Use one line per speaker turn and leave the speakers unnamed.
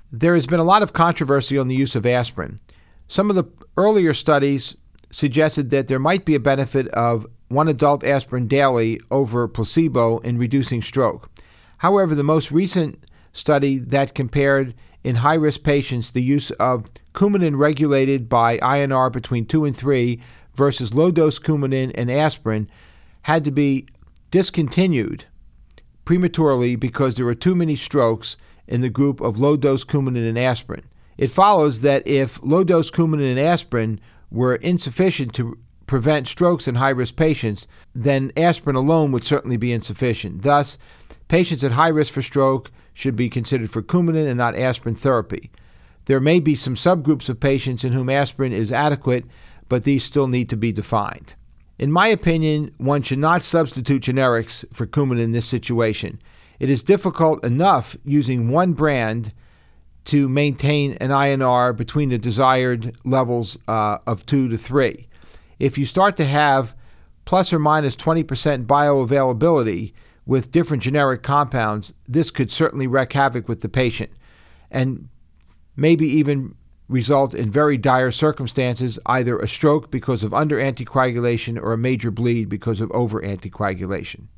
There has been a lot of controversy on the use of aspirin. Some of the earlier studies suggested that there might be a benefit of one adult aspirin daily over placebo in reducing stroke. However, the most recent study that compared in high-risk patients the use of Coumadin regulated by INR between 2 and 3 versus low-dose Coumadin and aspirin had to be discontinued prematurely because there were too many strokes in the group of low-dose Coumadin and aspirin. It follows that if low-dose Coumadin and aspirin were insufficient to prevent strokes in high-risk patients, then aspirin alone would certainly be insufficient. Thus, patients at high risk for stroke should be considered for Coumadin and not aspirin therapy. There may be some subgroups of patients in whom aspirin is adequate, but these still need to be defined. In my opinion, one should not substitute generics for Coumadin in this situation. It is difficult enough using one brand to maintain an INR between the desired levels of 2 to 3. If you start to have plus or minus 20% bioavailability with different generic compounds, this could certainly wreak havoc with the patient and maybe even result in very dire circumstances, either a stroke because of under anticoagulation or a major bleed because of over anticoagulation.